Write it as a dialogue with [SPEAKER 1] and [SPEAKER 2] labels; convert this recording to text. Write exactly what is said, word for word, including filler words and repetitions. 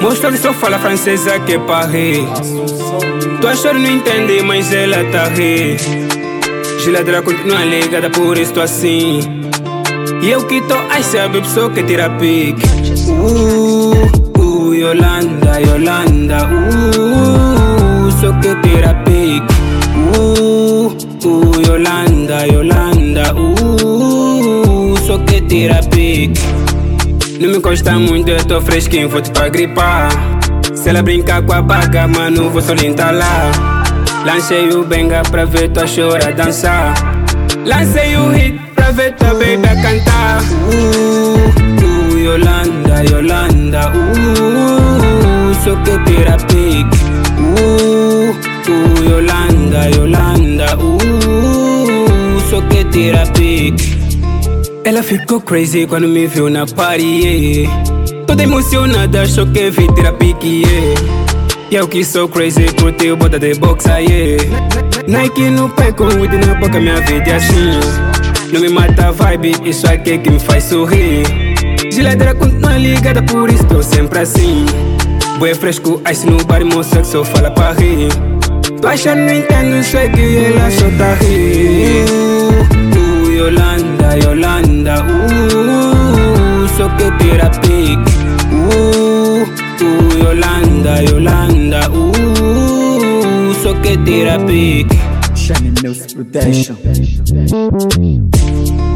[SPEAKER 1] Mostrou só fala francesa que é pra rir. Tua chora não entende, mas ela tá ri. Geladeira continua ligada, por isso tô assim. E eu que tô aí, sabe, pessoa que tira pique. Uh, uh, Yolanda, Yolanda, uh, só que tira pique. Uh, uh, Yolanda, Yolanda, uh, só que tira pique. Não me encosta muito, eu tô fresquinho, vou-te pra gripar. Se ela brincar com a baga, mano, vou só lá. Lancei o benga pra ver tua chora dançar. Lancei o hit pra ver tua baby a cantar. Uh, uh, Yolanda, Yolanda, uh, só que tira pique. Uh, uh, Yolanda, Yolanda, uh, só que tira pique. Ela ficou crazy quando me viu na party, yeah. Toda emocionada, achou que vi tirar pique, yeah. E eu que sou crazy, curti o bota de boxa, yeah. Nike no pé com weed na boca, minha vida é assim. Não me mata a vibe, isso aqui é que me faz sorrir. Geladeira continua ligada, por isso tô sempre assim. Boé fresco, ice no bar, moça que só fala pra rir. Tô achando, não entendo, isso é que ela só tá rir. Uh, Yolanda, Yolanda, uh, só que tira pique. Uh, uh, Yolanda, Yolanda, uh, só que tira pique.
[SPEAKER 2] Shiny Music Production.